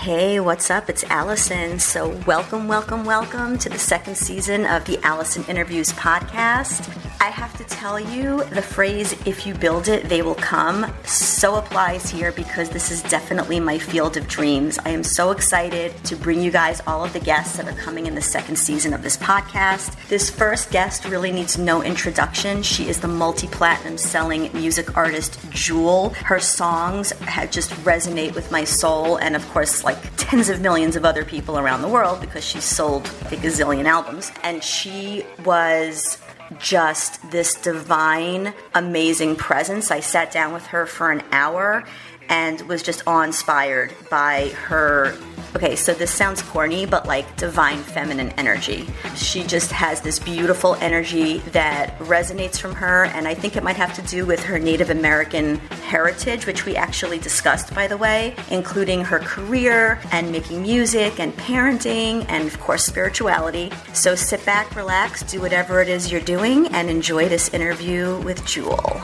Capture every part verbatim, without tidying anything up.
Hey, what's up? It's Allison. So welcome, welcome, welcome to the second season of the Allison Interviews podcast. I have to tell you, the phrase, if you build it, they will come, so applies here because this is definitely my field of dreams. I am so excited to bring you guys all of the guests that are coming in the second season of this podcast. This first guest really needs no introduction. She is the multi-platinum selling music artist Jewel. Her songs have just resonate with my soul and, of course, like tens of millions of other people around the world because she sold a gazillion albums. And she was just this divine, amazing presence. I sat down with her for an hour and was just awe-inspired by her. Okay, so this sounds corny, but like divine feminine energy. She just has this beautiful energy that resonates from her, and I think it might have to do with her Native American heritage, which we actually discussed, by the way, including her career and making music and parenting and, of course, spirituality. So sit back, relax, do whatever it is you're doing, and enjoy this interview with Jewel.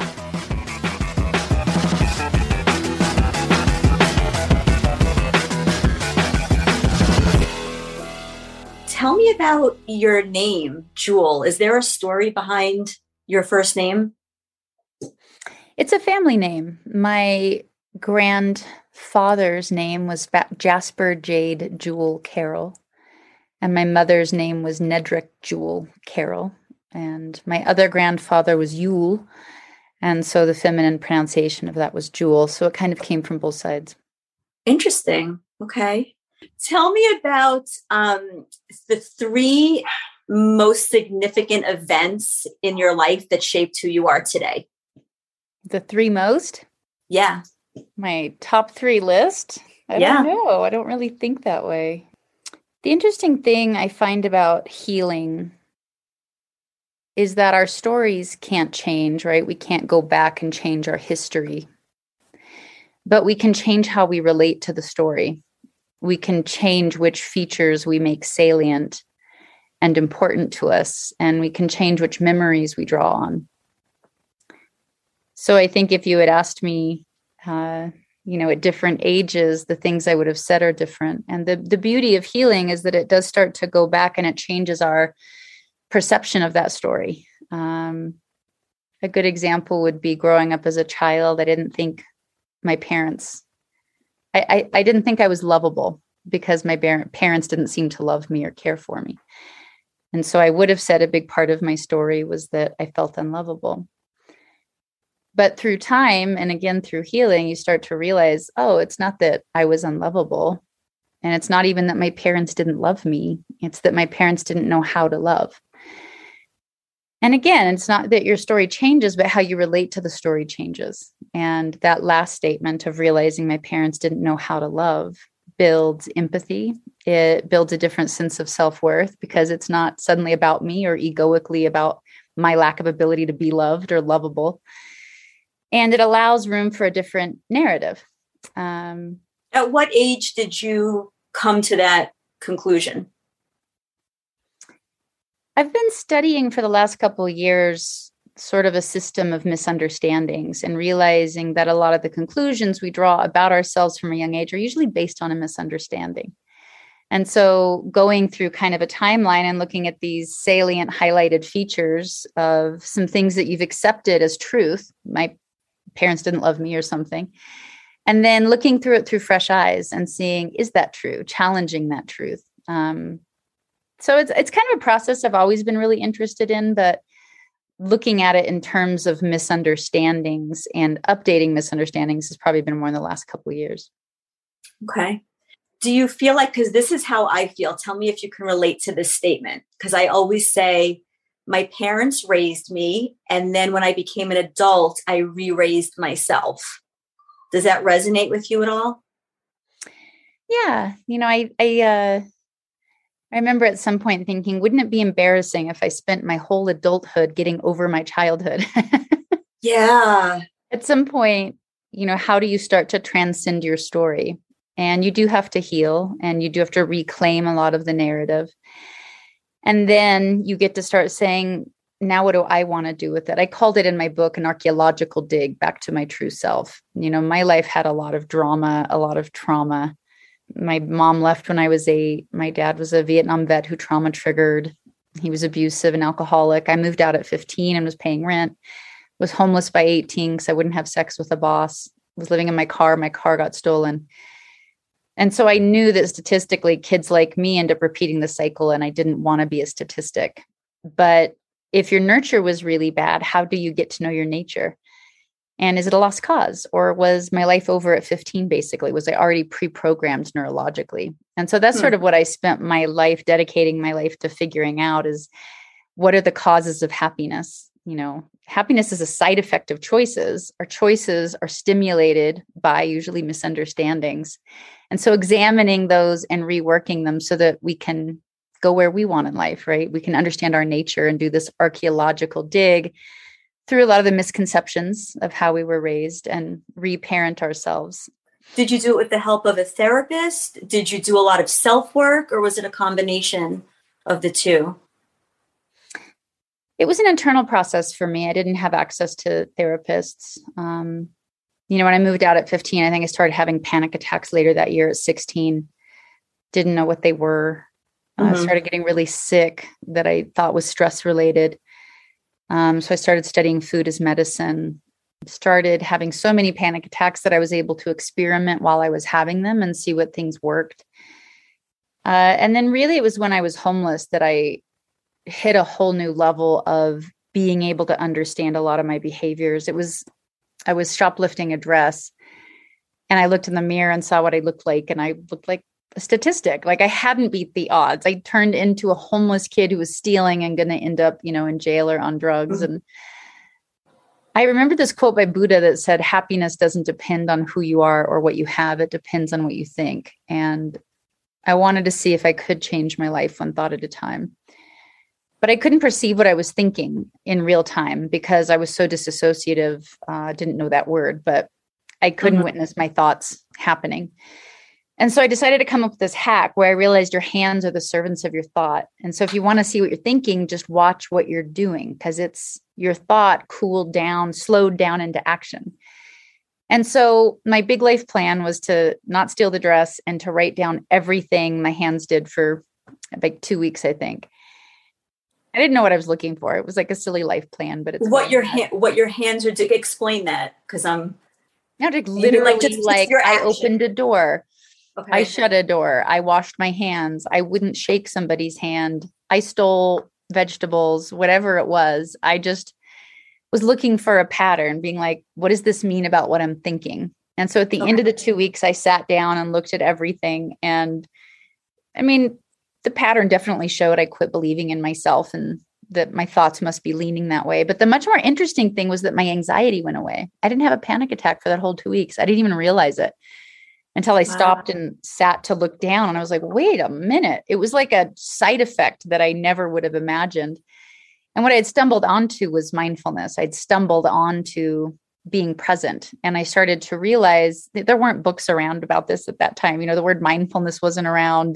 Tell me about your name, Jewel. Is there a story behind your first name? It's a family name. My grandfather's name was Jasper Jade Jewel Carroll, and my mother's name was Nedrick Jewel Carroll, and my other grandfather was Yule, and so the feminine pronunciation of that was Jewel, so it kind of came from both sides. Interesting. Okay. Tell me about um, the three most significant events in your life that shaped who you are today. The three most? Yeah. My top three list? I yeah. don't know. I don't really think that way. The interesting thing I find about healing is that our stories can't change, right? We can't go back and change our history, but we can change how we relate to the story. We can change which features we make salient and important to us, and we can change which memories we draw on. So I think if you had asked me, uh, you know, at different ages, the things I would have said are different. And the, the beauty of healing is that it does start to go back and it changes our perception of that story. Um, a good example would be growing up as a child. I didn't think my parents I, I, I didn't think I was lovable because my bar- parents didn't seem to love me or care for me. And so I would have said a big part of my story was that I felt unlovable. But through time, and again, through healing, you start to realize, oh, it's not that I was unlovable. And it's not even that my parents didn't love me. It's that my parents didn't know how to love. And again, it's not that your story changes, but how you relate to the story changes. And that last statement of realizing my parents didn't know how to love builds empathy. It builds a different sense of self-worth because it's not suddenly about me or egoically about my lack of ability to be loved or lovable. And it allows room for a different narrative. Um, At what age did you come to that conclusion? I've been studying for the last couple of years sort of a system of misunderstandings and realizing that a lot of the conclusions we draw about ourselves from a young age are usually based on a misunderstanding. And so going through kind of a timeline and looking at these salient highlighted features of some things that you've accepted as truth, my parents didn't love me or something, and then looking through it through fresh eyes and seeing, is that true? Challenging that truth. Um, So it's it's kind of a process I've always been really interested in, but looking at it in terms of misunderstandings and updating misunderstandings has probably been more in the last couple of years. Okay. Do you feel like, because this is how I feel, tell me if you can relate to this statement, because I always say my parents raised me, and then when I became an adult, I re-raised myself. Does that resonate with you at all? Yeah. You know, I, I, uh, I remember at some point thinking, wouldn't it be embarrassing if I spent my whole adulthood getting over my childhood? Yeah. At some point, you know, how do you start to transcend your story? And you do have to heal, and you do have to reclaim a lot of the narrative. And then you get to start saying, now what do I want to do with it? I called it in my book an archaeological dig back to my true self. You know, my life had a lot of drama, a lot of trauma, my mom left when I was eight. My dad was a Vietnam vet who trauma triggered. He was abusive and alcoholic. I moved out at fifteen and was paying rent, was homeless by eighteen because I wouldn't have sex with a boss, was living in my car. My car got stolen. And so I knew that statistically kids like me end up repeating the cycle, and I didn't want to be a statistic. But if your nurture was really bad, how do you get to know your nature? And is it a lost cause? Or was my life over at fifteen, basically? Was I already pre-programmed neurologically? And so that's hmm. sort of what I spent my life dedicating my life to figuring out is what are the causes of happiness? You know, happiness is a side effect of choices. Our choices are stimulated by usually misunderstandings. And so examining those and reworking them so that we can go where we want in life, right? We can understand our nature and do this archaeological dig through a lot of the misconceptions of how we were raised and reparent ourselves. Did you do it with the help of a therapist? Did you do a lot of self-work, or was it a combination of the two? It was an internal process for me. I didn't have access to therapists. Um, you know, when I moved out at fifteen, I think I started having panic attacks later that year at sixteen. Didn't know what they were. I mm-hmm. uh, started getting really sick that I thought was stress related. Um, so I started studying food as medicine, started having so many panic attacks that I was able to experiment while I was having them and see what things worked. Uh, and then really it was when I was homeless that I hit a whole new level of being able to understand a lot of my behaviors. It was, I was shoplifting a dress and I looked in the mirror and saw what I looked like. And I looked like a statistic. Like I hadn't beat the odds. I turned into a homeless kid who was stealing and going to end up, you know, in jail or on drugs. Mm-hmm. And I remember this quote by Buddha that said, happiness doesn't depend on who you are or what you have. It depends on what you think. And I wanted to see if I could change my life one thought at a time. But I couldn't perceive what I was thinking in real time because I was so disassociative. I uh, didn't know that word, but I couldn't mm-hmm. witness my thoughts happening. And so I decided to come up with this hack where I realized your hands are the servants of your thought. And so if you want to see what you're thinking, just watch what you're doing because it's your thought cooled down, slowed down into action. And so my big life plan was to not steal the dress and to write down everything my hands did for like two weeks, I think. I didn't know what I was looking for. It was like a silly life plan, but it's what your ha- what your hands are doing. Explain that because I'm now like literally like, just, like I opened a door. Okay. I shut a door. I washed my hands. I wouldn't shake somebody's hand. I stole vegetables, whatever it was. I just was looking for a pattern, being like, what does this mean about what I'm thinking? And so at the okay. end of the two weeks, I sat down and looked at everything. And I mean, the pattern definitely showed I quit believing in myself and that my thoughts must be leaning that way. But the much more interesting thing was that my anxiety went away. I didn't have a panic attack for that whole two weeks. I didn't even realize it until I wow. stopped and sat to look down. And I was like, wait a minute. It was like a side effect that I never would have imagined. And what I had stumbled onto was mindfulness. I'd stumbled onto being present. And I started to realize that there weren't books around about this at that time. You know, the word mindfulness wasn't around.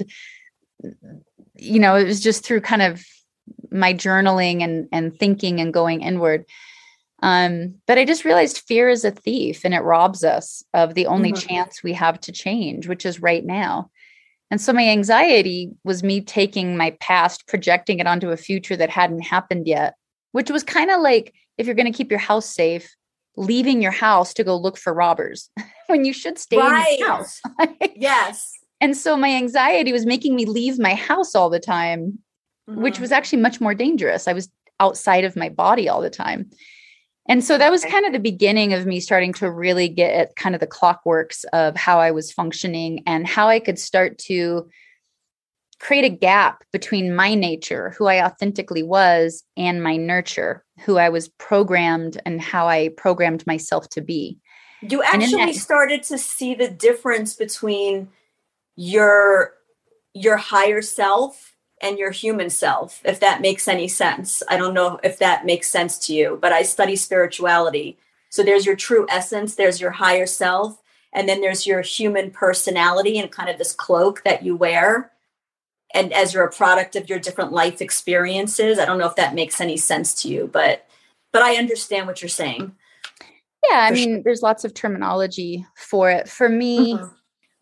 You know, it was just through kind of my journaling and, and thinking and going inward. Um, but I just realized fear is a thief and it robs us of the only mm-hmm. chance we have to change, which is right now. And so my anxiety was me taking my past, projecting it onto a future that hadn't happened yet, which was kind of like, if you're going to keep your house safe, leaving your house to go look for robbers when you should stay right. in your house. Yes. And so my anxiety was making me leave my house all the time, mm-hmm. which was actually much more dangerous. I was outside of my body all the time. And so that was kind of the beginning of me starting to really get at kind of the clockworks of how I was functioning and how I could start to create a gap between my nature, who I authentically was, and my nurture, who I was programmed and how I programmed myself to be. You actually that- started to see the difference between your, your higher self and your human self, if that makes any sense. I don't know if that makes sense to you, but I study spirituality. So there's your true essence, there's your higher self, and then there's your human personality and kind of this cloak that you wear. And as you're a product of your different life experiences, I don't know if that makes any sense to you, but but I understand what you're saying. Yeah, I mean, sure. There's lots of terminology for it. For me, mm-hmm.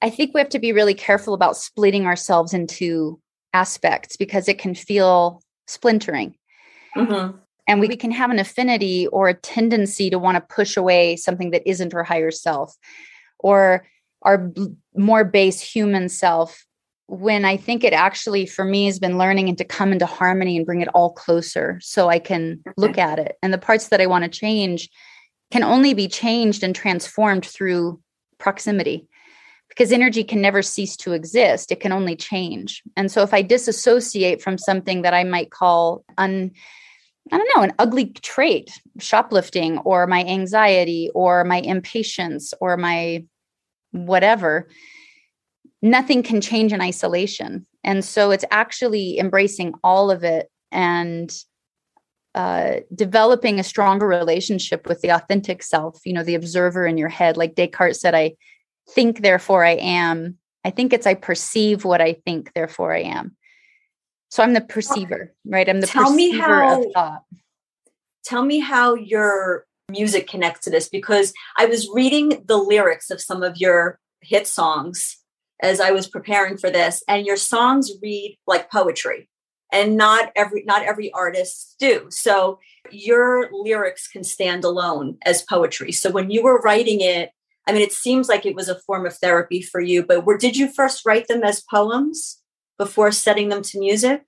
I think we have to be really careful about splitting ourselves into aspects because it can feel splintering. Mm-hmm. And we can have an affinity or a tendency to want to push away something that isn't our higher self or our b- more base human self, when I think it actually, for me, has been learning and to come into harmony and bring it all closer so I can Okay. look at it. And the parts that I want to change can only be changed and transformed through proximity, because energy can never cease to exist. It can only change. And so if I disassociate from something that I might call un I don't know, an ugly trait, shoplifting, or my anxiety, or my impatience, or my whatever, nothing can change in isolation. And so it's actually embracing all of it and uh, developing a stronger relationship with the authentic self, you know, the observer in your head. Like Descartes said, I think, therefore I am. I think it's I perceive what I think, therefore I am. So I'm the perceiver, right? I'm the Tell me perceiver how, of thought. Tell me how your music connects to this, because I was reading the lyrics of some of your hit songs as I was preparing for this, and your songs read like poetry, and not every not every artist do. So your lyrics can stand alone as poetry. So when you were writing it, I mean, it seems like it was a form of therapy for you, but were, did you first write them as poems before setting them to music?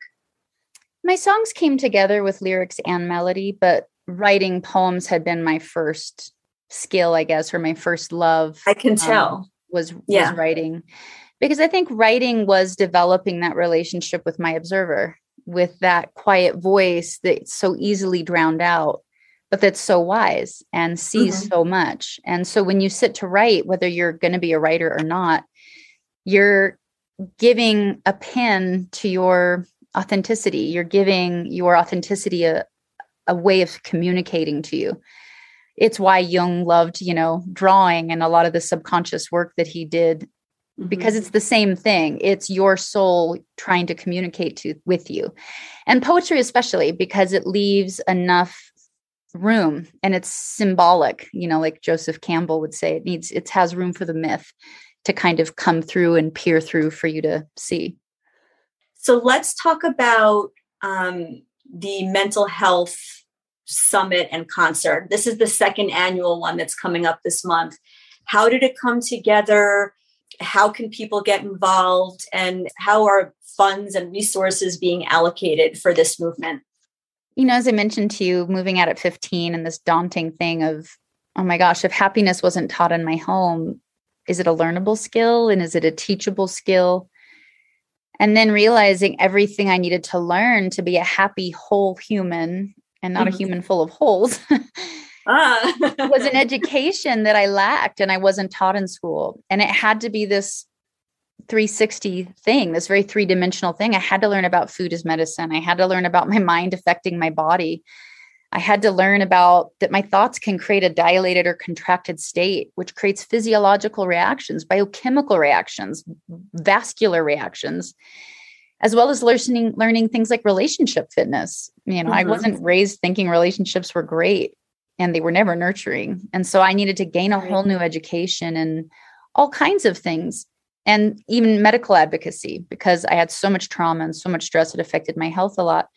My songs came together with lyrics and melody, but writing poems had been my first skill, I guess, or my first love. I can um, tell. was, Yeah. was writing, because I think writing was developing that relationship with my observer, with that quiet voice that's so easily drowned out, but that's so wise and sees Mm-hmm. so much. And so when you sit to write, whether you're going to be a writer or not, you're giving a pen to your authenticity. You're giving your authenticity a, a way of communicating to you. It's why Jung loved, you know, drawing and a lot of the subconscious work that he did, Mm-hmm. because it's the same thing. It's your soul trying to communicate to with you. And poetry, especially because it leaves enough room and it's symbolic, you know, like Joseph Campbell would say, it needs, it has room for the myth to kind of come through and peer through for you to see. So let's talk about um, the mental health summit and concert. This is the second annual one that's coming up this month. How did it come together? How can people get involved? And how are funds and resources being allocated for this movement? You know, as I mentioned to you, moving out at fifteen and this daunting thing of, oh my gosh, if happiness wasn't taught in my home, is it a learnable skill? And is it a teachable skill? And then realizing everything I needed to learn to be a happy, whole human and not mm-hmm. a human full of holes ah. was an education that I lacked and I wasn't taught in school. And it had to be this three sixty thing, this very three-dimensional thing. I had to learn about food as medicine. I had to learn about my mind affecting my body. I had to learn about that my thoughts can create a dilated or contracted state, which creates physiological reactions, biochemical reactions, vascular reactions, as well as learning, learning things like relationship fitness. You know, mm-hmm. I wasn't raised thinking relationships were great and they were never nurturing. And so I needed to gain a whole new education in all kinds of things, and even medical advocacy, because I had so much trauma and so much stress, it affected my health a lot.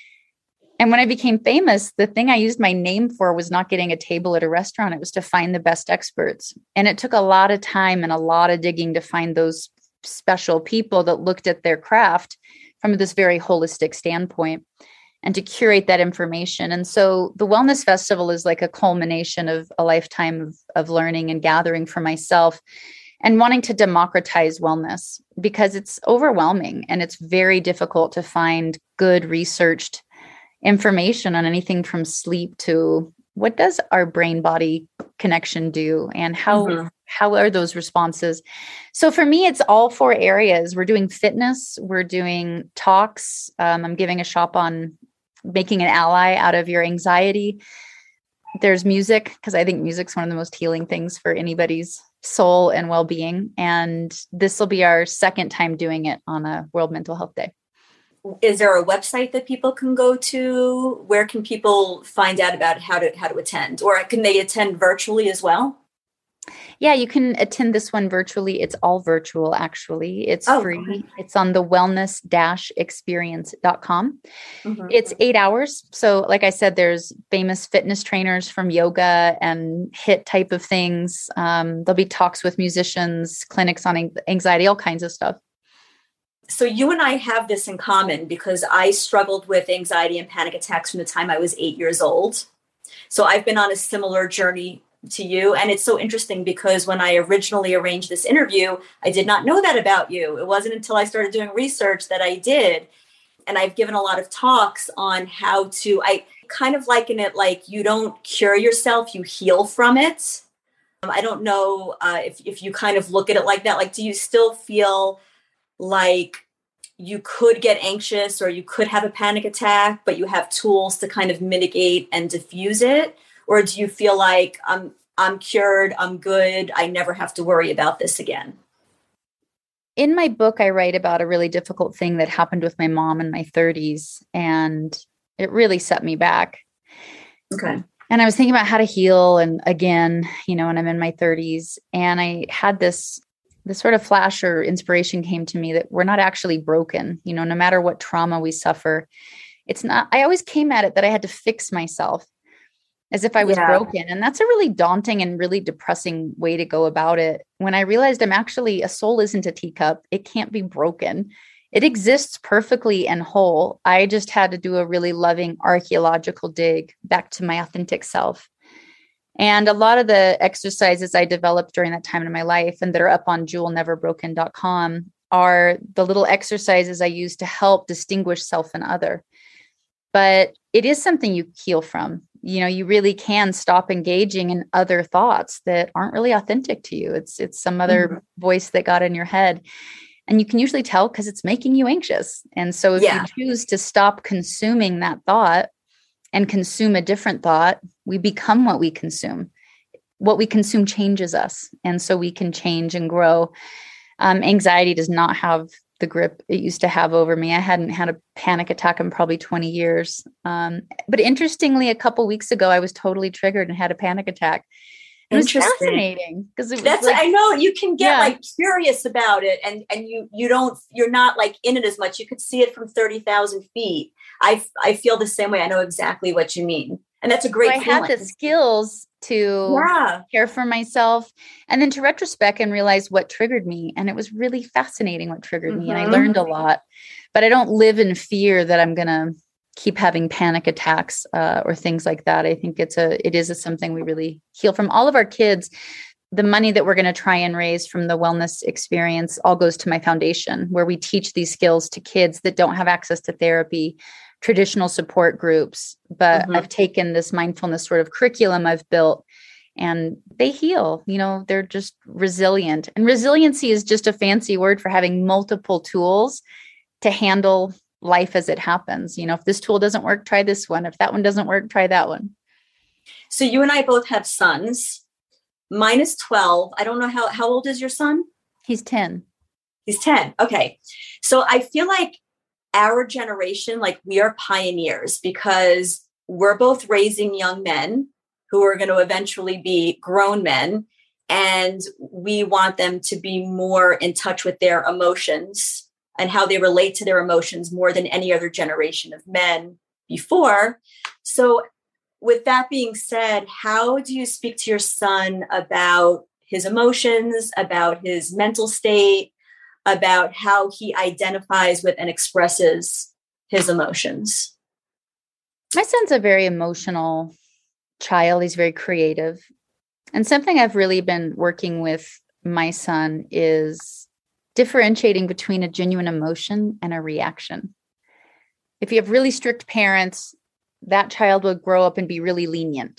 And when I became famous, the thing I used my name for was not getting a table at a restaurant. It was to find the best experts. And it took a lot of time and a lot of digging to find those special people that looked at their craft from this very holistic standpoint and to curate that information. And so the Wellness Festival is like a culmination of a lifetime of, of learning and gathering for myself and wanting to democratize wellness, because it's overwhelming and it's very difficult to find good researched information on anything from sleep to what does our brain body connection do and how mm-hmm. how are those responses. So for me, it's all four areas. We're doing fitness, we're doing talks. Um, I'm giving a shop on making an ally out of your anxiety. There's music, because I think music's one of the most healing things for anybody's soul and well-being. And this will be our second time doing it on a World Mental Health Day. Is there a website that people can go to? Where can people find out about how to how to attend? Or can they attend virtually as well? Yeah, you can attend this one virtually. It's all virtual, actually. It's Oh, free. okay. It's on the wellness experience dot com. Mm-hmm. It's eight hours. So, like I said, there's famous fitness trainers from yoga and HIIT type of things. Um, there'll be talks with musicians, clinics on anxiety, all kinds of stuff. So you and I have this in common because I struggled with anxiety and panic attacks from the time I was eight years old. So I've been on a similar journey to you. And it's so interesting because when I originally arranged this interview, I did not know that about you. It wasn't until I started doing research that I did. And I've given a lot of talks on how to, I kind of liken it like you don't cure yourself, you heal from it. Um, I don't know uh, if, if you kind of look at it like that. Like, do you still feel like you could get anxious or you could have a panic attack, but you have tools to kind of mitigate and diffuse it? Or do you feel like I'm I'm cured, I'm good, I never have to worry about this again? In my book, I write about a really difficult thing that happened with my mom in my thirties, and it really set me back. Okay. And I was thinking about how to heal. And again, you know, when I'm in my thirties, and I had this, this sort of flash or inspiration came to me that we're not actually broken, you know, no matter what trauma we suffer. It's not, I always came at it that I had to fix myself as if I was Yeah. broken. And that's a really daunting and really depressing way to go about it. When I realized I'm actually, a soul isn't a teacup. It can't be broken. It exists perfectly and whole. I just had to do a really loving archaeological dig back to my authentic self. And a lot of the exercises I developed during that time in my life and that are up on jewel never broken dot com are the little exercises I use to help distinguish self and other. But it is something you heal from. You know, you really can stop engaging in other thoughts that aren't really authentic to you. It's it's some other mm-hmm. voice that got in your head. And you can usually tell because it's making you anxious. And so if yeah. you choose to stop consuming that thought and consume a different thought, we become what we consume. What we consume changes us. And so we can change and grow. Um, anxiety does not have the grip it used to have over me. I hadn't had a panic attack in probably twenty years. Um, but interestingly, a couple weeks ago, I was totally triggered and had a panic attack. It was fascinating because it was That's like, I know you can get yeah. like curious about it, and and you you don't you're not like in it as much. You could see it from thirty thousand feet. I I feel the same way. I know exactly what you mean, and that's a great. So I feeling. had the skills to yeah. care for myself, and then to retrospect and realize what triggered me. And it was really fascinating what triggered mm-hmm. me, and I learned a lot. But I don't live in fear that I'm gonna keep having panic attacks uh, or things like that. I think it's a, it is a, something we really heal from. All of our kids, the money that we're going to try and raise from the wellness experience all goes to my foundation, where we teach these skills to kids that don't have access to therapy, traditional support groups. But mm-hmm. I've taken this mindfulness sort of curriculum I've built, and they heal. You know, they're just resilient. And resiliency is just a fancy word for having multiple tools to handle life as it happens. You know, if this tool doesn't work, try this one. If that one doesn't work, try that one. So you and I both have sons. Mine is twelve. I don't know how, how old is your son? He's ten. He's ten. Okay. So I feel like our generation, like we are pioneers because we're both raising young men who are going to eventually be grown men. And we want them to be more in touch with their emotions and how they relate to their emotions more than any other generation of men before. So with that being said, how do you speak to your son about his emotions, about his mental state, about how he identifies with and expresses his emotions? My son's a very emotional child. He's very creative. And something I've really been working with my son is differentiating between a genuine emotion and a reaction. If you have really strict parents, that child will grow up and be really lenient.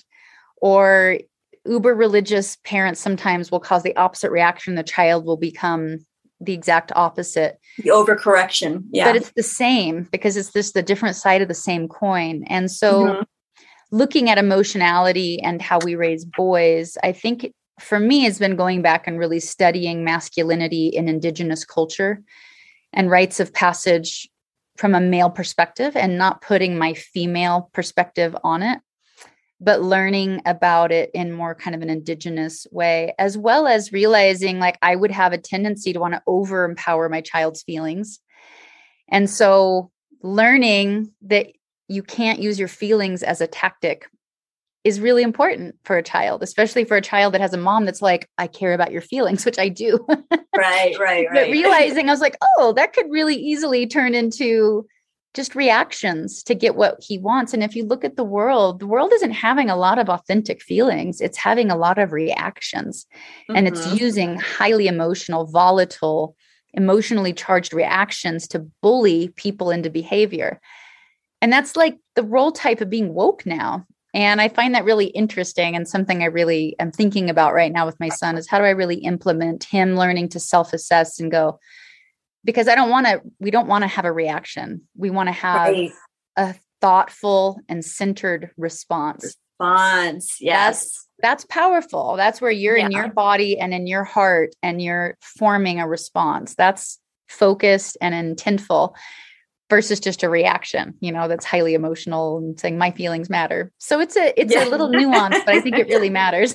Or uber religious parents sometimes will cause the opposite reaction. The child will become the exact opposite. The overcorrection. Yeah. But it's the same because it's just the different side of the same coin. And so mm-hmm. looking at emotionality and how we raise boys, I think for me, has been going back and really studying masculinity in Indigenous culture and rites of passage from a male perspective and not putting my female perspective on it. but learning about it in more kind of an indigenous way, as well as realizing like I would have a tendency to want to over empower my child's feelings. And so learning that you can't use your feelings as a tactic is really important for a child, especially for a child that has a mom that's like, I care about your feelings, which I do. Right, right, right. But realizing I was like, oh, that could really easily turn into just reactions to get what he wants. And if you look at the world, the world isn't having a lot of authentic feelings. It's having a lot of reactions. Mm-hmm. And it's using highly emotional, volatile, emotionally charged reactions to bully people into behavior. And that's like the role type of being woke now. And I find that really interesting, and something I really am thinking about right now with my son is how do I really implement him learning to self-assess and go, because I don't want to, we don't want to have a reaction. We want to have right. a thoughtful and centered response. Response. Yes. That's, that's powerful. That's where you're yeah. in your body and in your heart and you're forming a response. That's focused and intentful. Versus just a reaction, you know, that's highly emotional and saying my feelings matter. So it's a it's yeah. a little nuanced, but I think it really matters.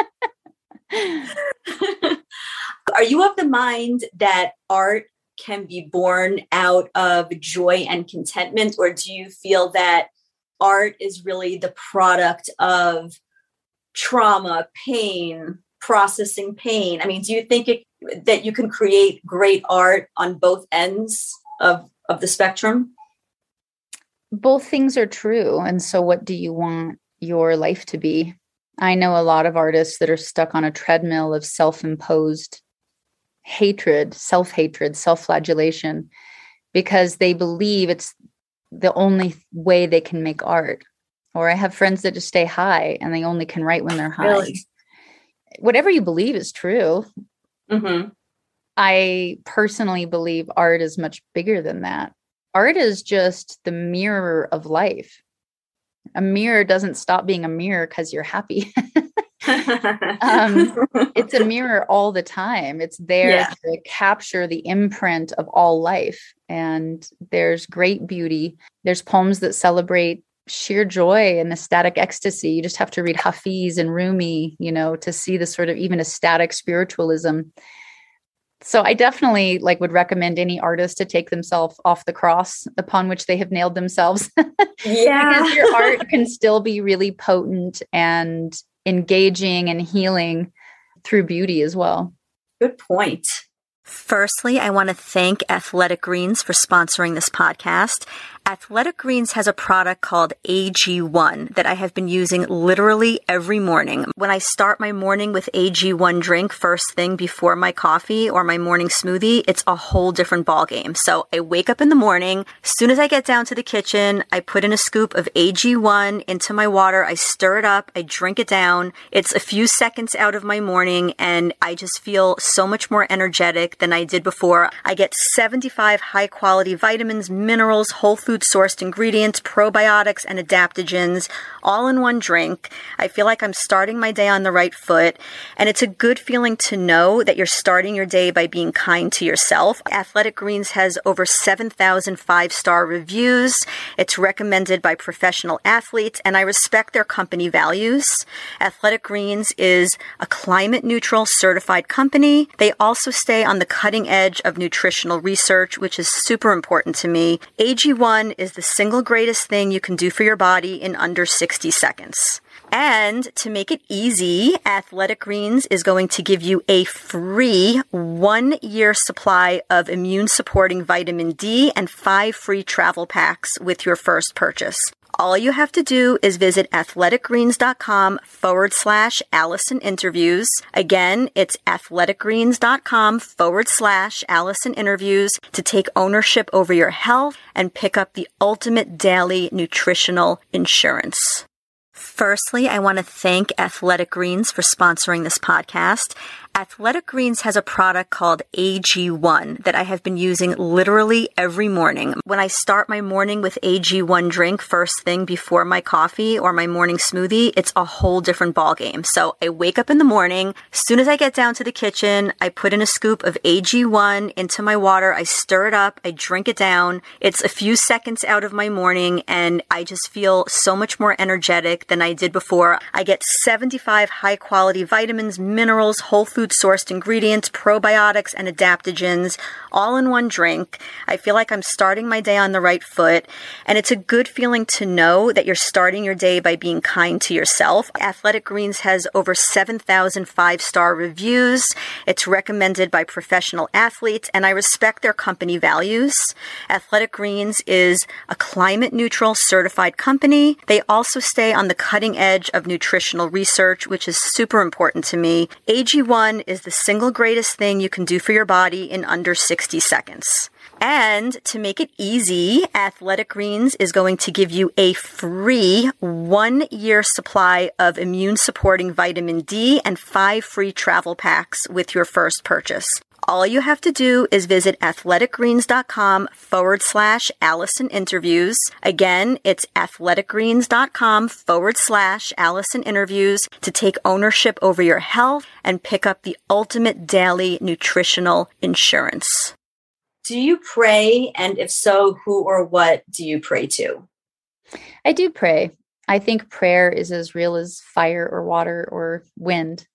Are you of the mind that art can be born out of joy and contentment, or do you feel that art is really the product of trauma, pain, processing pain? I mean, do you think it, that you can create great art on both ends of of the spectrum? Both things are true. And so what do you want your life to be? I know a lot of artists that are stuck on a treadmill of self-imposed hatred, self-hatred, self-flagellation, because they believe it's the only way they can make art. Or I have friends that just stay high and they only can write when they're high. Really? Whatever you believe is true. Mm-hmm. I personally believe art is much bigger than that. Art is just the mirror of life. A mirror doesn't stop being a mirror because you're happy. um, it's a mirror all the time. It's there yeah. to capture the imprint of all life. And there's great beauty. There's poems that celebrate sheer joy and ecstatic ecstasy. You just have to read Hafiz and Rumi, you know, to see the sort of even ecstatic spiritualism. So I definitely like would recommend any artist to take themselves off the cross upon which they have nailed themselves. Yeah. Because your art can still be really potent and engaging and healing through beauty as well. Good point. Firstly, I want to thank Athletic Greens for sponsoring this podcast. Athletic Greens has a product called A G one that I have been using literally every morning. When I start my morning with A G one drink first thing before my coffee or my morning smoothie, it's a whole different ballgame. So I wake up in the morning. As soon as I get down to the kitchen, I put in a scoop of A G one into my water. I stir it up. I drink it down. It's a few seconds out of my morning, and I just feel so much more energetic than I did before. I get seventy-five high-quality vitamins, minerals, whole food sourced ingredients, probiotics, and adaptogens all in one drink. I feel like I'm starting my day on the right foot, and it's a good feeling to know that you're starting your day by being kind to yourself. Athletic Greens has over seven thousand five-star reviews. It's recommended by professional athletes, and I respect their company values. Athletic Greens is a climate-neutral certified company. They also stay on the cutting edge of nutritional research, which is super important to me. A G one is the single greatest thing you can do for your body in under sixty seconds. And to make it easy, Athletic Greens is going to give you a free one-year supply of immune-supporting vitamin D and five free travel packs with your first purchase. All you have to do is visit athleticgreens.com forward slash Allison interviews. Again, it's athleticgreens.com forward slash Allison interviews to take ownership over your health and pick up the ultimate daily nutritional insurance. Firstly, I want to thank Athletic Greens for sponsoring this podcast. Athletic Greens has a product called A G one that I have been using literally every morning. When I start my morning with A G one drink first thing before my coffee or my morning smoothie, it's a whole different ballgame. So I wake up in the morning. As soon as I get down to the kitchen, I put in a scoop of A G one into my water. I stir it up. I drink it down. It's a few seconds out of my morning, and I just feel so much more energetic than I did before. I get seventy-five high-quality vitamins, minerals, whole food sourced ingredients, probiotics, and adaptogens all in one drink. I feel like I'm starting my day on the right foot, and it's a good feeling to know that you're starting your day by being kind to yourself. Athletic Greens has over seven thousand five-star reviews. It's recommended by professional athletes, and I respect their company values. Athletic Greens is a climate-neutral certified company. They also stay on the cutting edge of nutritional research, which is super important to me. A G one is the single greatest thing you can do for your body in under sixty seconds. And to make it easy, Athletic Greens is going to give you a free one-year supply of immune-supporting vitamin D and five free travel packs with your first purchase. All you have to do is visit athleticgreens.com forward slash Allison interviews. Again, it's athleticgreens.com forward slash Allison interviews to take ownership over your health and pick up the ultimate daily nutritional insurance. Do you pray? And if so, who or what do you pray to? I do pray. I think prayer is as real as fire or water or wind.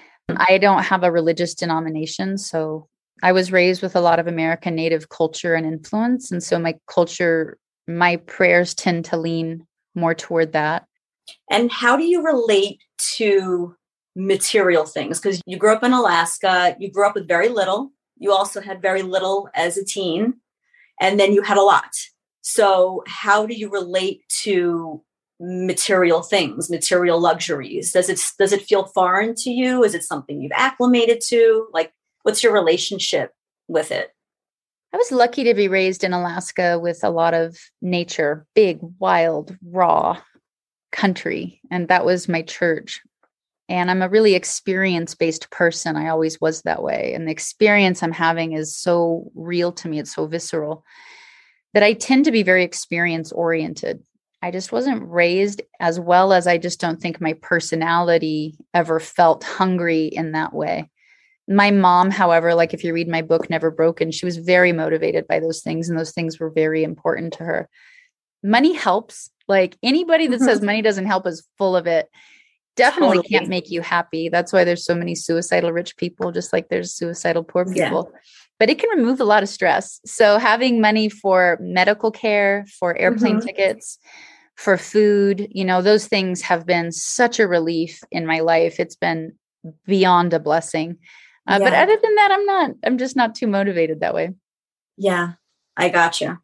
I don't have a religious denomination, so I was raised with a lot of American Native culture and influence. And so my culture, my prayers tend to lean more toward that. And how do you relate to material things? Because you grew up in Alaska, you grew up with very little. You also had very little as a teen, and then you had a lot. So how do you relate to material things, material luxuries? Does it does it feel foreign to you? Is it something you've acclimated to? Like, what's your relationship with it? I was lucky to be raised in Alaska with a lot of nature, big, wild, raw country. And that was my church. And I'm a really experience-based person. I always was that way. And the experience I'm having is so real to me. It's so visceral that I tend to be very experience-oriented. I just wasn't raised as well as I just don't think my personality ever felt hungry in that way. My mom, however, like if you read my book, Never Broken, she was very motivated by those things. And those things were very important to her. Money helps. Like anybody that mm-hmm. says money doesn't help is full of it. Definitely totally. Can't make you happy. That's why there's so many suicidal rich people, just like there's suicidal poor people. Yeah. But it can remove a lot of stress. So having money for medical care, for airplane mm-hmm. tickets, for food, you know, those things have been such a relief in my life. It's been beyond a blessing. Uh, yeah. But other than that, I'm not, I'm just not too motivated that way. Yeah, I gotcha.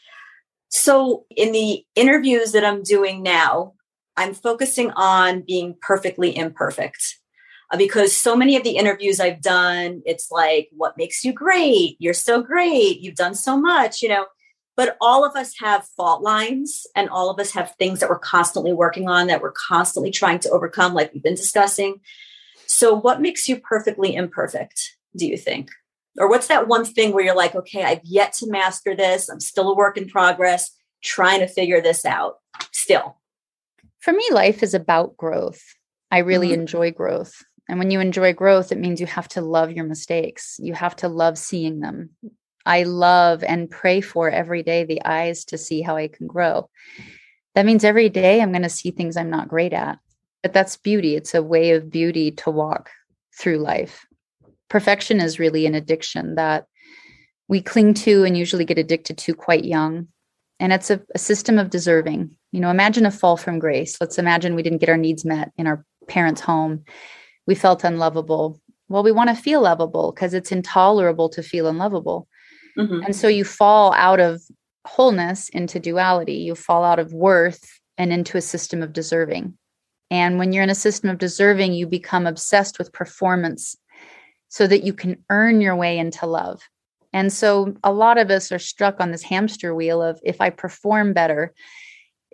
So in the interviews that I'm doing now, I'm focusing on being perfectly imperfect uh, because so many of the interviews I've done, it's like, what makes you great? You're so great. You've done so much, you know, but all of us have fault lines and all of us have things that we're constantly working on, that we're constantly trying to overcome, like we've been discussing. So what makes you perfectly imperfect, do you think? Or what's that one thing where you're like, okay, I've yet to master this. I'm still a work in progress, trying to figure this out still. For me, life is about growth. I really mm-hmm. enjoy growth. And when you enjoy growth, it means you have to love your mistakes. You have to love seeing them. I love and pray for every day the eyes to see how I can grow. That means every day I'm going to see things I'm not great at. But that's beauty. It's a way of beauty to walk through life. Perfection is really an addiction that we cling to and usually get addicted to quite young. And it's a, a system of deserving. You know, imagine a fall from grace. Let's imagine we didn't get our needs met in our parents' home. We felt unlovable. Well, we want to feel lovable because it's intolerable to feel unlovable. Mm-hmm. And so you fall out of wholeness into duality. You fall out of worth and into a system of deserving. And when you're in a system of deserving, you become obsessed with performance so that you can earn your way into love. And so a lot of us are stuck on this hamster wheel of, if I perform better,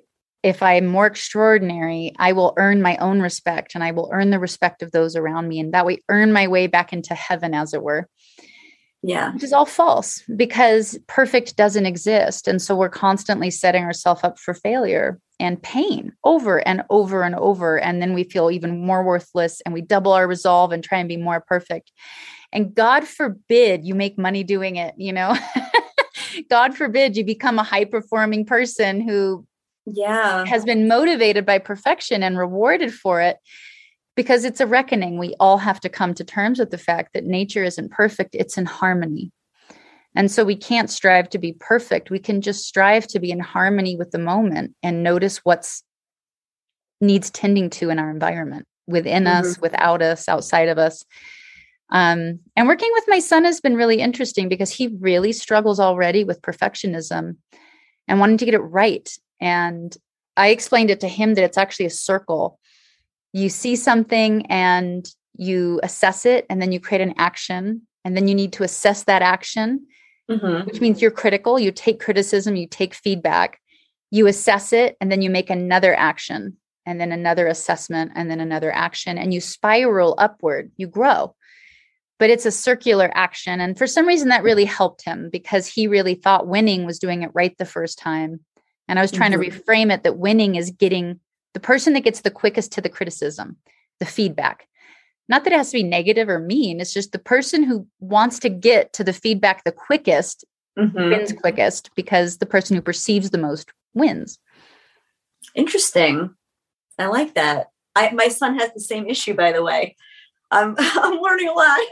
if I'm more extraordinary, I will earn my own respect and I will earn the respect of those around me. And that way earn my way back into heaven, as it were. Yeah. Which is all false because perfect doesn't exist. And so we're constantly setting ourselves up for failure and pain over and over and over. And then we feel even more worthless and we double our resolve and try and be more perfect. And God forbid you make money doing it, you know, God forbid you become a high performing person who yeah. has been motivated by perfection and rewarded for it, because it's a reckoning. We all have to come to terms with the fact that nature isn't perfect. It's in harmony. And so we can't strive to be perfect. We can just strive to be in harmony with the moment and notice what's needs tending to in our environment, within mm-hmm. us, without us, outside of us. Um, and working with my son has been really interesting because he really struggles already with perfectionism and wanting to get it right. And I explained it to him that it's actually a circle. You see something and you assess it, and then you create an action, and then you need to assess that action, mm-hmm. which means you're critical. You take criticism, you take feedback, you assess it, and then you make another action, and then another assessment, and then another action, and you spiral upward, you grow. But it's a circular action. And for some reason that really helped him because he really thought winning was doing it right the first time. And I was trying mm-hmm. to reframe it that winning is getting the person that gets the quickest to the criticism, the feedback. Not that it has to be negative or mean. It's just the person who wants to get to the feedback the quickest mm-hmm. wins quickest, because the person who perceives the most wins. Interesting. I like that. I, my son has the same issue, by the way. I'm, I'm learning a lot.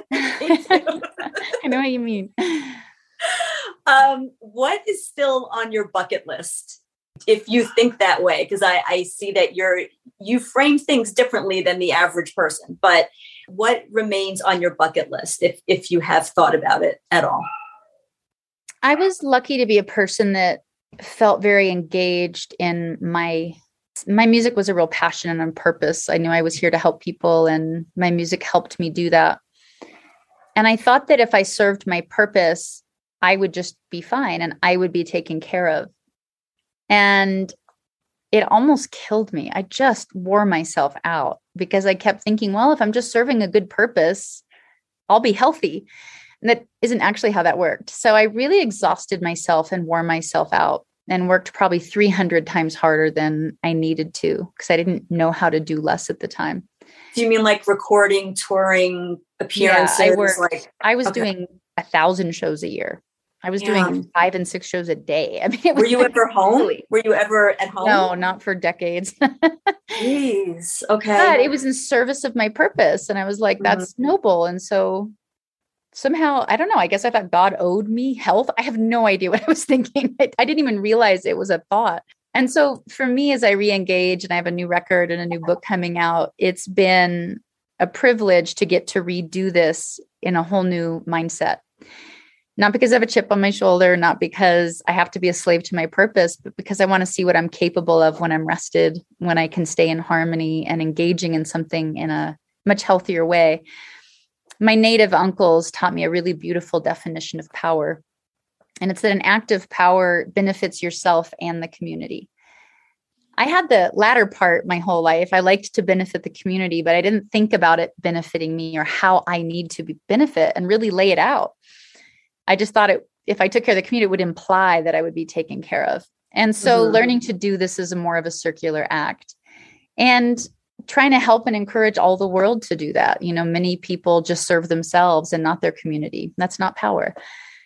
I know what you mean. Um, what is still on your bucket list, if you think that way? Because I, I see that you're you frame things differently than the average person. But what remains on your bucket list, if if you have thought about it at all? I was lucky to be a person that felt very engaged in my my music was a real passion and on purpose. I knew I was here to help people, and my music helped me do that. And I thought that if I served my purpose, I would just be fine and I would be taken care of. And it almost killed me. I just wore myself out because I kept thinking, well, if I'm just serving a good purpose, I'll be healthy. And that isn't actually how that worked. So I really exhausted myself and wore myself out and worked probably three hundred times harder than I needed to because I didn't know how to do less at the time. Do you mean like recording, touring, appearances? Yeah, I worked, like I was okay. doing a thousand shows a year. I was yeah. doing five and six shows a day. I mean, it was were you like, ever home? Really? Were you ever at home? No, not for decades. Jeez. Okay. But it was in service of my purpose. And I was like, that's mm-hmm. noble. And so somehow, I don't know, I guess I thought God owed me health. I have no idea what I was thinking. I, I didn't even realize it was a thought. And so for me, as I re-engage and I have a new record and a new book coming out, it's been a privilege to get to redo this in a whole new mindset. Not because I have a chip on my shoulder, not because I have to be a slave to my purpose, but because I want to see what I'm capable of when I'm rested, when I can stay in harmony and engaging in something in a much healthier way. My native uncles taught me a really beautiful definition of power. And it's that an act of power benefits yourself and the community. I had the latter part my whole life. I liked to benefit the community, but I didn't think about it benefiting me or how I need to be benefit and really lay it out. I just thought it, if I took care of the community, it would imply that I would be taken care of. And so mm-hmm. learning to do this is a more of a circular act and trying to help and encourage all the world to do that. You know, many people just serve themselves and not their community. That's not power.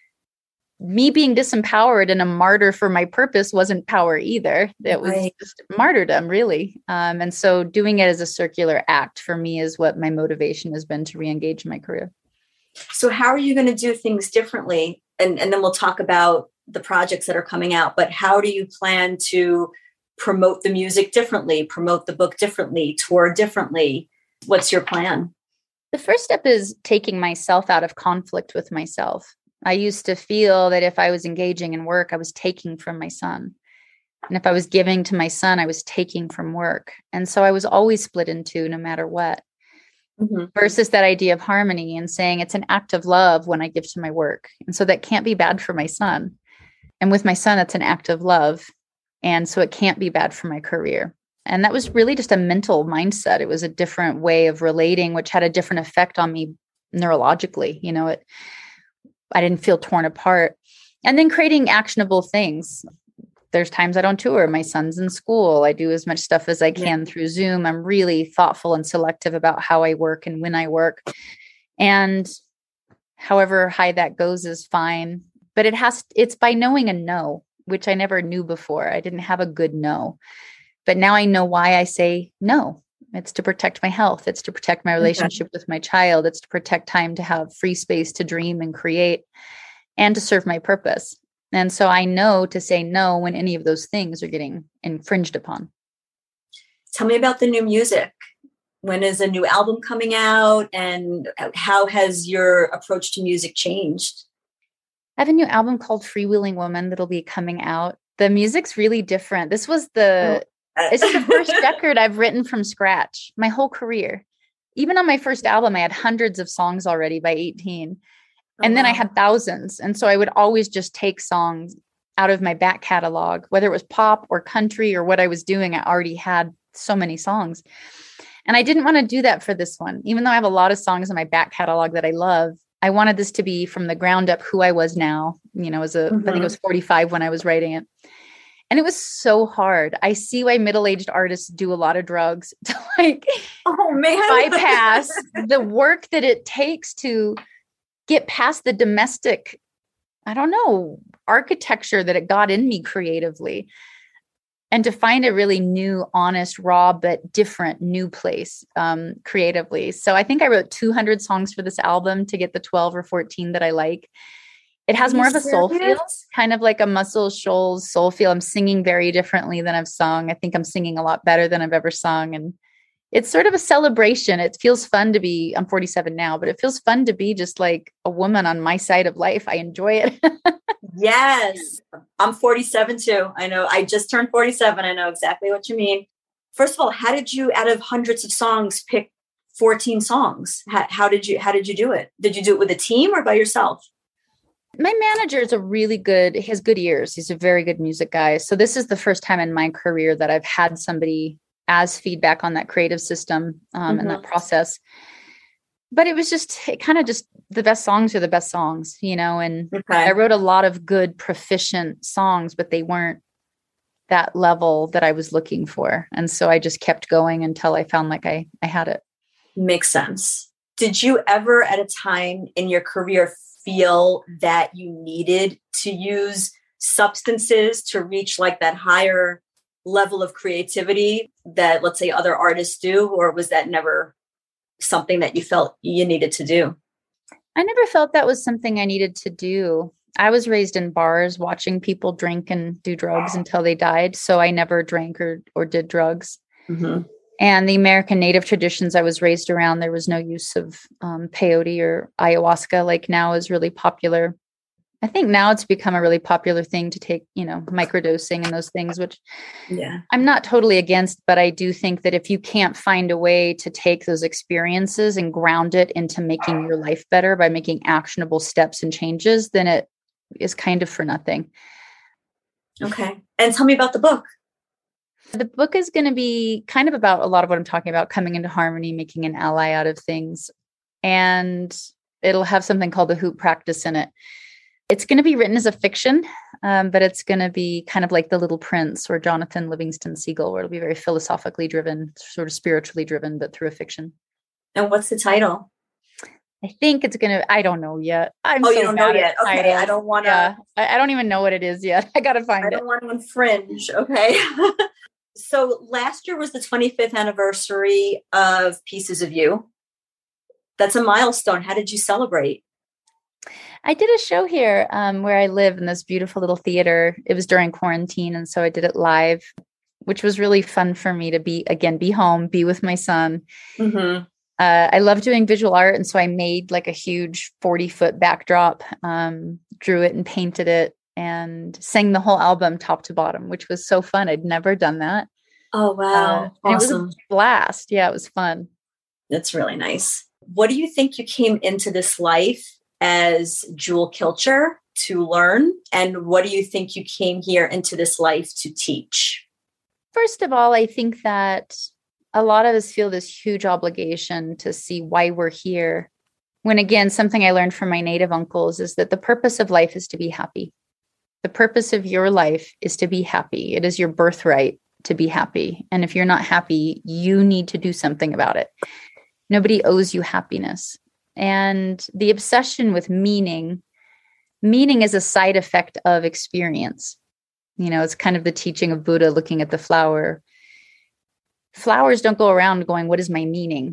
Me being disempowered and a martyr for my purpose wasn't power either. It was right. just martyrdom, really. Um, and so doing it as a circular act for me is what my motivation has been to re-engage in my career. So how are you going to do things differently? And, and then we'll talk about the projects that are coming out, but how do you plan to promote the music differently, promote the book differently, tour differently? What's your plan? The first step is taking myself out of conflict with myself. I used to feel that if I was engaging in work, I was taking from my son. And if I was giving to my son, I was taking from work. And so I was always split in two, no matter what. Mm-hmm. Versus that idea of harmony and saying it's an act of love when I give to my work. And so that can't be bad for my son. And with my son, that's an act of love. And so it can't be bad for my career. And that was really just a mental mindset. It was a different way of relating, which had a different effect on me neurologically. You know, it, I didn't feel torn apart. And then creating actionable things. There's times I don't tour. My son's in school. I do as much stuff as I can yeah. through Zoom. I'm really thoughtful and selective about how I work and when I work. And however high that goes is fine. But it has, it's by knowing a no, which I never knew before. I didn't have a good no. But now I know why I say no. It's to protect my health. It's to protect my relationship okay. with my child. It's to protect time to have free space to dream and create and to serve my purpose. And so I know to say no when any of those things are getting infringed upon. Tell me about the new music. When is a new album coming out? And how has your approach to music changed? I have a new album called Freewheeling Woman that'll be coming out. The music's really different. This was the... Oh. This is the first record I've written from scratch my whole career. Even on my first album, I had hundreds of songs already by eighteen. And oh, then wow. I had thousands. And so I would always just take songs out of my back catalog, whether it was pop or country or what I was doing. I already had so many songs. And I didn't want to do that for this one. Even though I have a lot of songs in my back catalog that I love, I wanted this to be from the ground up who I was now. You know, as a, mm-hmm. I think I was forty-five when I was writing it. And it was so hard. I see why middle-aged artists do a lot of drugs to like oh, man. bypass the work that it takes to get past the domestic, I don't know, architecture that it got in me creatively. And to find a really new, honest, raw, but different new place um, creatively. So I think I wrote two hundred songs for this album to get the twelve or fourteen that I like. It has more of a soul feel, kind of like a Muscle Shoals soul feel. I'm singing very differently than I've sung. I think I'm singing a lot better than I've ever sung. And it's sort of a celebration. It feels fun to be, I'm forty-seven now, but it feels fun to be just like a woman on my side of life. I enjoy it. Yes. I'm forty-seven too. I know. I just turned forty-seven. I know exactly what you mean. First of all, how did you, out of hundreds of songs, pick fourteen songs? How, how did you, how did you do it? Did you do it with a team or by yourself? My manager is a really good, he has good ears. He's a very good music guy. So this is the first time in my career that I've had somebody as feedback on that creative system um, mm-hmm. and that process. But it was just, it kind of just, the best songs are the best songs, you know, and okay. I wrote a lot of good, proficient songs, but they weren't that level that I was looking for. And so I just kept going until I found like I, I had it. Makes sense. Did you ever at a time in your career feel that you needed to use substances to reach like that higher level of creativity that, let's say, other artists do? Or was that never something that you felt you needed to do? I never felt that was something I needed to do. I was raised in bars watching people drink and do drugs until they died. So I never drank or, or did drugs. Mm-hmm. And the American Native traditions I was raised around, there was no use of um, peyote or ayahuasca like now is really popular. I think now it's become a really popular thing to take, you know, microdosing and those things, which yeah. I'm not totally against, but I do think that if you can't find a way to take those experiences and ground it into making your life better by making actionable steps and changes, then it is kind of for nothing. Okay. And tell me about the book. The book is going to be kind of about a lot of what I'm talking about, coming into harmony, making an ally out of things. And it'll have something called the Hoop Practice in it. It's going to be written as a fiction, um, but it's going to be kind of like The Little Prince or Jonathan Livingston Seagull, where it'll be very philosophically driven, sort of spiritually driven, but through a fiction. And what's the title? I think it's going to, I don't know yet. I'm oh, so you don't know yet. Okay. Titles. I don't want to. Yeah, I, I don't even know what it is yet. I got to find it. I don't want to infringe. Okay. So last year was the twenty-fifth anniversary of Pieces of You. That's a milestone. How did you celebrate? I did a show here um, where I live in this beautiful little theater. It was during quarantine. And so I did it live, which was really fun for me to be, again, be home, be with my son. Mm-hmm. Uh, I love doing visual art. And so I made like a huge forty foot backdrop, um, drew it and painted it and sang the whole album top to bottom, which was so fun. I'd never done that. Oh, wow. Uh, awesome. It was a blast. Yeah, it was fun. That's really nice. What do you think you came into this life as Jewel Kilcher? to learn? And what do you think you came here into this life to teach? First of all, I think that a lot of us feel this huge obligation to see why we're here. When again, something I learned from my native uncles is that the purpose of life is to be happy. The purpose of your life is to be happy. It is your birthright to be happy. And if you're not happy, you need to do something about it. Nobody owes you happiness. And the obsession with meaning, meaning is a side effect of experience. You know, it's kind of the teaching of Buddha looking at the flower. Flowers don't go around going, what is my meaning?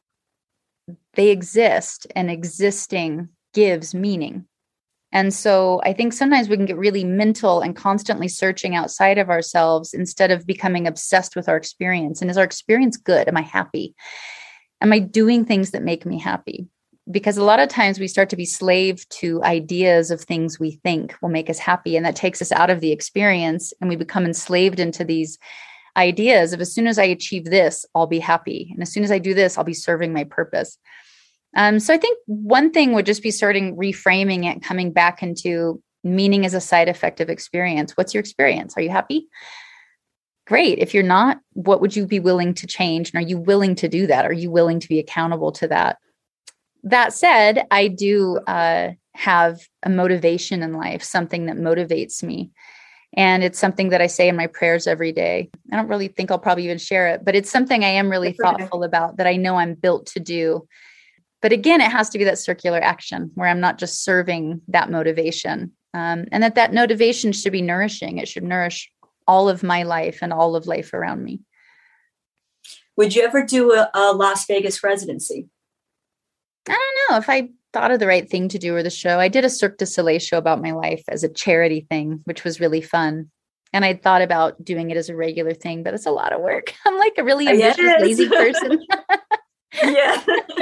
They exist, and existing gives meaning. And so I think sometimes we can get really mental and constantly searching outside of ourselves instead of becoming obsessed with our experience. And is our experience good? Am I happy? Am I doing things that make me happy? Because a lot of times we start to be slave to ideas of things we think will make us happy. And that takes us out of the experience, and we become enslaved into these ideas of, as soon as I achieve this, I'll be happy. And as soon as I do this, I'll be serving my purpose. Um, so I think one thing would just be starting reframing it, coming back into meaning as a side effect of experience. What's your experience? Are you happy? Great. If you're not, what would you be willing to change? And are you willing to do that? Are you willing to be accountable to that? That said, I do uh, have a motivation in life, something that motivates me. And it's something that I say in my prayers every day. I don't really think I'll probably even share it, but it's something I am really thoughtful about, that I know I'm built to do. But again, it has to be that circular action where I'm not just serving that motivation, um, and that that motivation should be nourishing. It should nourish all of my life and all of life around me. Would you ever do a, a Las Vegas residency? I don't know if I thought of the right thing to do or the show. I did a Cirque du Soleil show about my life as a charity thing, which was really fun. And I thought about doing it as a regular thing, but it's a lot of work. I'm like a really ambitious, yes. lazy person. Yeah.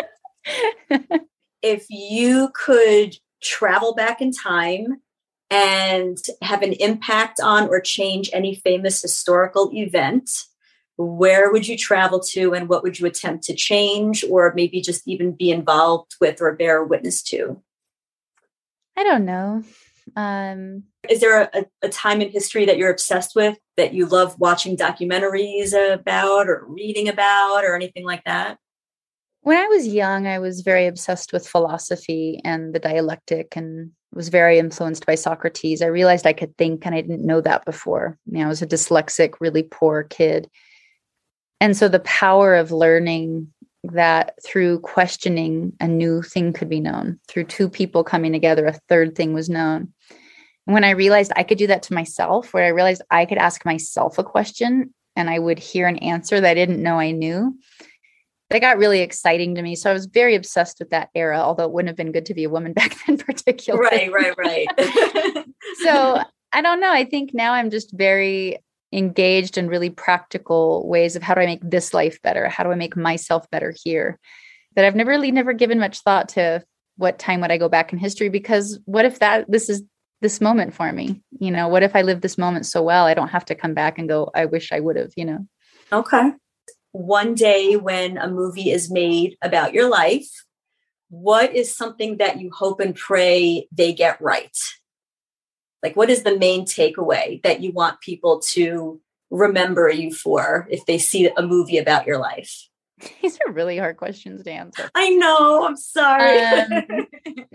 If you could travel back in time and have an impact on or change any famous historical event, where would you travel to, and what would you attempt to change, or maybe just even be involved with or bear witness to? I don't know. Um, Is there a, a time in history that you're obsessed with, that you love watching documentaries about or reading about or anything like that? When I was young, I was very obsessed with philosophy and the dialectic, and was very influenced by Socrates. I realized I could think, and I didn't know that before. You know, I was a dyslexic, really poor kid. And so the power of learning that through questioning, a new thing could be known. Through two people coming together, a third thing was known. And when I realized I could do that to myself, where I realized I could ask myself a question and I would hear an answer that I didn't know I knew, that got really exciting to me. So I was very obsessed with that era, although it wouldn't have been good to be a woman back then particularly. Right, right, right. So I don't know. I think now I'm just very engaged in really practical ways of, how do I make this life better? How do I make myself better here? That I've never really never given much thought to what time would I go back in history, because what if that this is this moment for me? You know, what if I live this moment so well, I don't have to come back and go, I wish I would have, you know? Okay. One day when a movie is made about your life, what is something that you hope and pray they get right? Like, what is the main takeaway that you want people to remember you for if they see a movie about your life? These are really hard questions to answer. I know. I'm sorry. Um,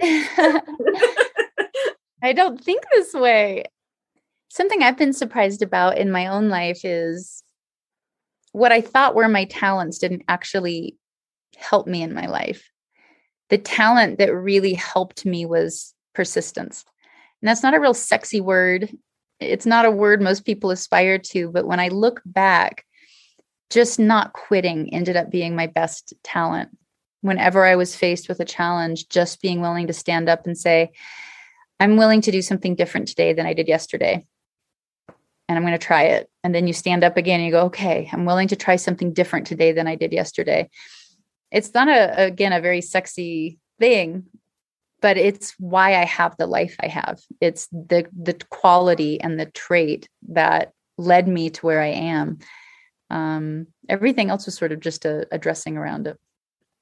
I don't think this way. Something I've been surprised about in my own life is what I thought were my talents didn't actually help me in my life. The talent that really helped me was persistence. And that's not a real sexy word. It's not a word most people aspire to. But when I look back, just not quitting ended up being my best talent. Whenever I was faced with a challenge, just being willing to stand up and say, I'm willing to do something different today than I did yesterday. And I'm going to try it. And then you stand up again and you go, okay, I'm willing to try something different today than I did yesterday. It's not a, again, a very sexy thing, but it's why I have the life I have. It's the the quality and the trait that led me to where I am. Um, everything else was sort of just a, a dressing around it.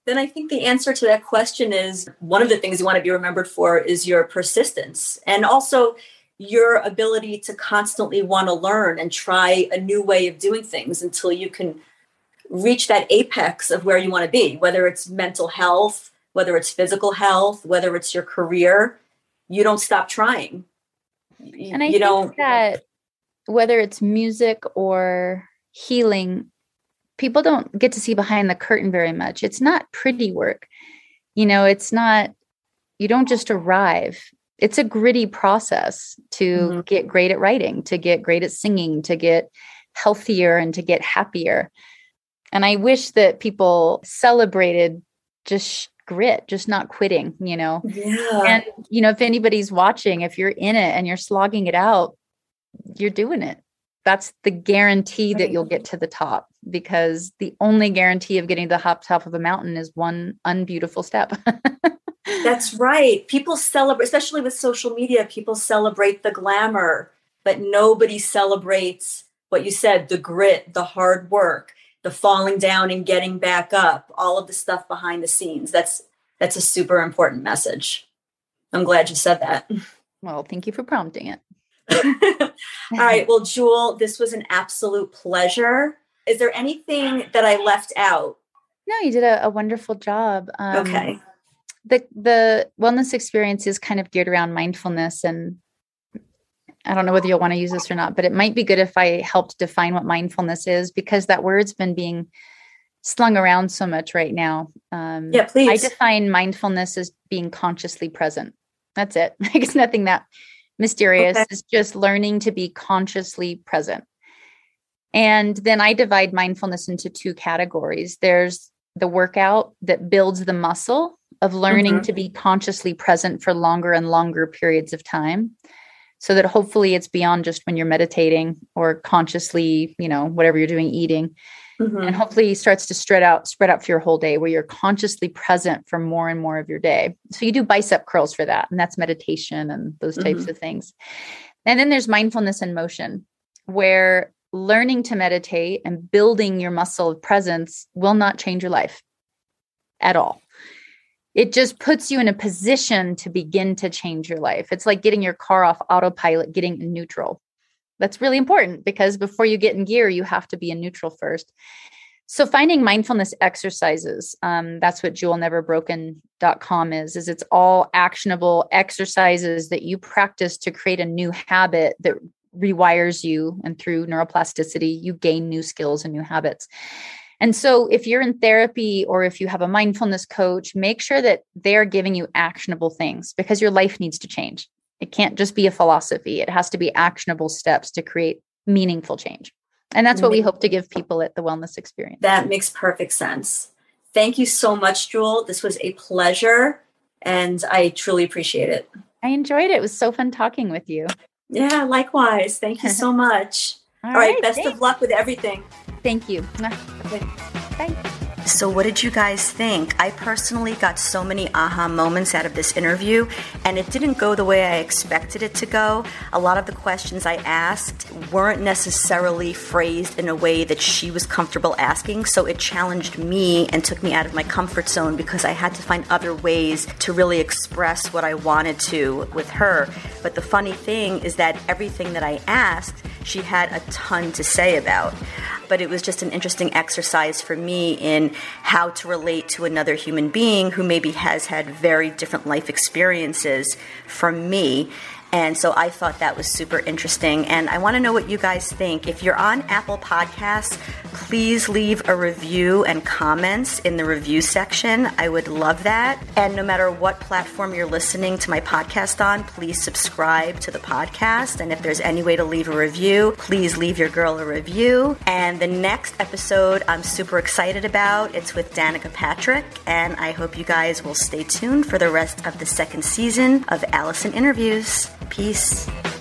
then I think the answer to that question is one of the things you want to be remembered for is your persistence, and also your ability to constantly want to learn and try a new way of doing things until you can reach that apex of where you want to be, whether it's mental health, whether it's physical health, whether it's your career. You don't stop trying. And I you think don't, that whether it's music or healing, people don't get to see behind the curtain very much. It's not pretty work. You know, it's not, you don't just arrive. It's a gritty process to mm-hmm. get great at writing, to get great at singing, to get healthier and to get happier. And I wish that people celebrated just grit, just not quitting, you know? Yeah. And, you know, if anybody's watching, if you're in it and you're slogging it out, you're doing it. That's the guarantee that you'll get to the top, because the only guarantee of getting to the top, top of a mountain is one unbeautiful step. That's right. People celebrate, especially with social media, people celebrate the glamour, but nobody celebrates what you said, the grit, the hard work, the falling down and getting back up, all of the stuff behind the scenes. That's, that's a super important message. I'm glad you said that. Well, thank you for prompting it. All right. Well, Jewel, this was an absolute pleasure. Is there anything that I left out? No, you did a, a wonderful job. Um, okay. The, the wellness experience is kind of geared around mindfulness, and I don't know whether you'll want to use this or not, but it might be good if I helped define what mindfulness is, because that word's been being slung around so much right now. Um, yeah, please. I define mindfulness as being consciously present. That's it. Like, it's nothing that mysterious. Okay. It's just learning to be consciously present. And then I divide mindfulness into two categories. There's the workout that builds the muscle of learning mm-hmm. to be consciously present for longer and longer periods of time, so that hopefully it's beyond just when you're meditating or consciously, you know, whatever you're doing, eating. Mm-hmm. And hopefully it starts to spread out, spread out for your whole day, where you're consciously present for more and more of your day. So you do bicep curls for that. And that's meditation and those types mm-hmm. of things. And then there's mindfulness in motion, where learning to meditate and building your muscle of presence will not change your life at all. It just puts you in a position to begin to change your life. It's like getting your car off autopilot, getting in neutral. That's really important, because before you get in gear, you have to be in neutral first. So finding mindfulness exercises, um, that's what jewel never broken dot com is, is it's all actionable exercises that you practice to create a new habit that rewires you. And through neuroplasticity, you gain new skills and new habits. And so if you're in therapy or if you have a mindfulness coach, make sure that they're giving you actionable things, because your life needs to change. It can't just be a philosophy. It has to be actionable steps to create meaningful change. And that's what we hope to give people at the Wellness Experience. That makes perfect sense. Thank you so much, Jewel. This was a pleasure, and I truly appreciate it. I enjoyed it. It was so fun talking with you. Yeah, likewise. Thank you so much. All, All right, right. Best thanks. of luck with everything. Thank you. Okay. Bye. So what did you guys think? I personally got so many aha moments out of this interview, and it didn't go the way I expected it to go. A lot of the questions I asked weren't necessarily phrased in a way that she was comfortable asking, so it challenged me and took me out of my comfort zone, because I had to find other ways to really express what I wanted to with her. But the funny thing is that everything that I asked, she had a ton to say about. But it was just an interesting exercise for me in how to relate to another human being who maybe has had very different life experiences from me. And so I thought that was super interesting. And I want to know what you guys think. If you're on Apple Podcasts, please leave a review and comments in the review section. I would love that. And no matter what platform you're listening to my podcast on, please subscribe to the podcast. And if there's any way to leave a review, please leave your girl a review. And the next episode I'm super excited about. It's with Danica Patrick. And I hope you guys will stay tuned for the rest of the second season of Allison Interviews. Peace.